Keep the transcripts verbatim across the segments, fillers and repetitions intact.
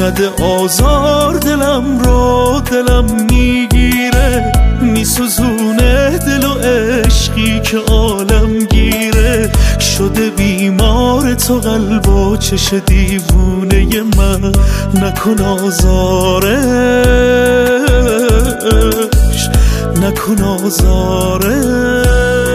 نده آزار دلم رو، دلم میگیره میسوزونه دل و عشقی که عالم گیره. شده بیمار تو قلب و چش دیوونه من، نکن آزارش، نکن آزارش.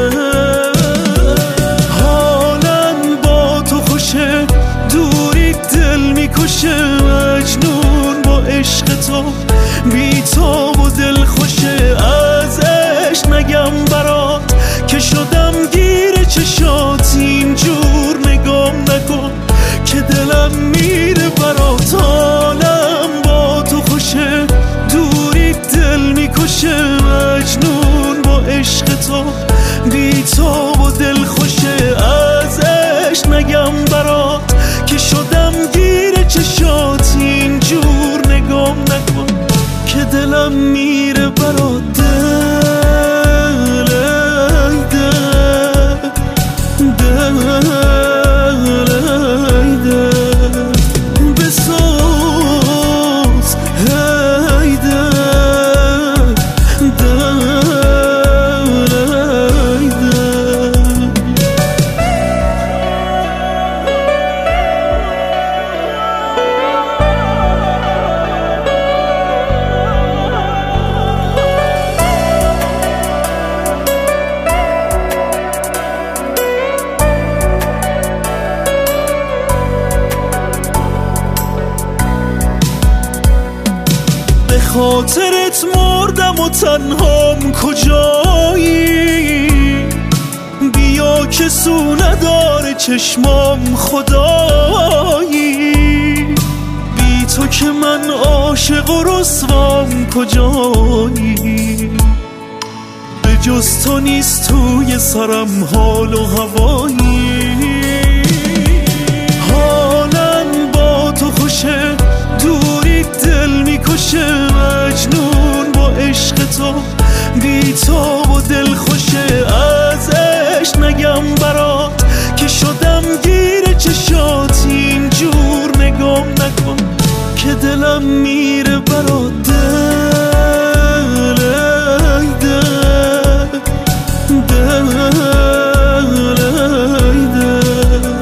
حالم با تو خوشه، دوری دل میکشه، مجنون با عشق تو، بی تو و دل خوشه. ازش نگم برات که شدم گیر چشات، اینجور نگام نکن که دلم میره برات. حالم با تو خوشه، دوری دل میکشه، مجنون با عشق تو، بی تو و دل خوشه. ازش نگم برات که شدم گیر چشات، اینجور نگام نکن که دلم میره برات. دل دل دل بسوز هی دل دل خاطرت مردم و تنهام کجایی، بیا که سو نداره چشمام خدایی. بی تو که من عاشق و رسوام کجایی، به جز تو نیست توی سرم حال و هوایی. حالم با تو خوشه، دوری دل میکشه، مجنون با عشق تو، بی تو و دل خوشه. ازش نگم برات که شدم گیر چشات، اینجور نگام نکن که دلم می